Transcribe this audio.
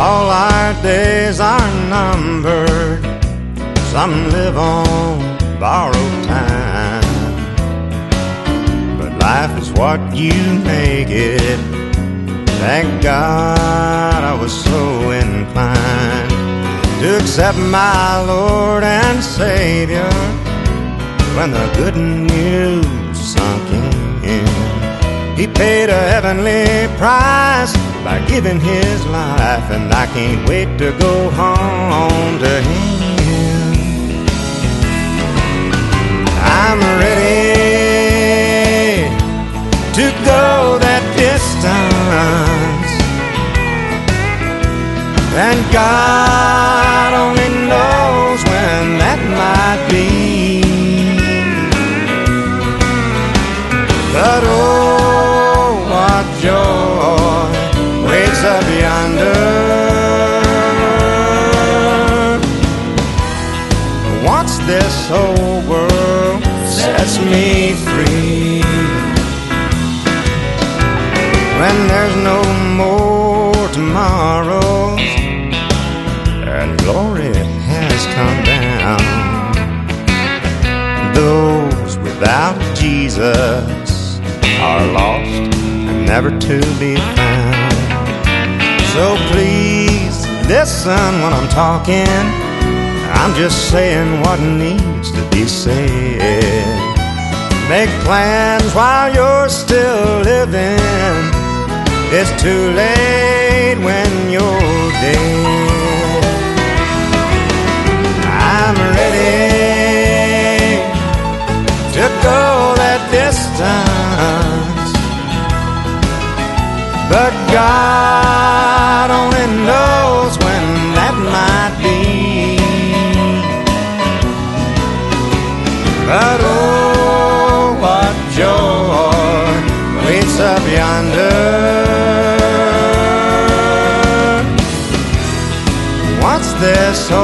All our days are numbered, some live on borrowed time, but life is what you make it. Thank God I was so inclined to accept my Lord and Savior when the good news sunk in. He paid a heavenly price by giving his life, and I can't wait to go home to him. I'm ready to go that distance, and God only knows when that might be. But oh, what joy waits up yonder. Once this whole world sets me free, when there's no more tomorrows and glory has come down, those without Jesus are lost and never to be found. So please listen when I'm talking, I'm just saying what needs to be said. Make plans while you're still living, it's too late when you're dead. I'm ready to go that distance, but God only knows when that might be. But oh, what joy waits up yonder. Once this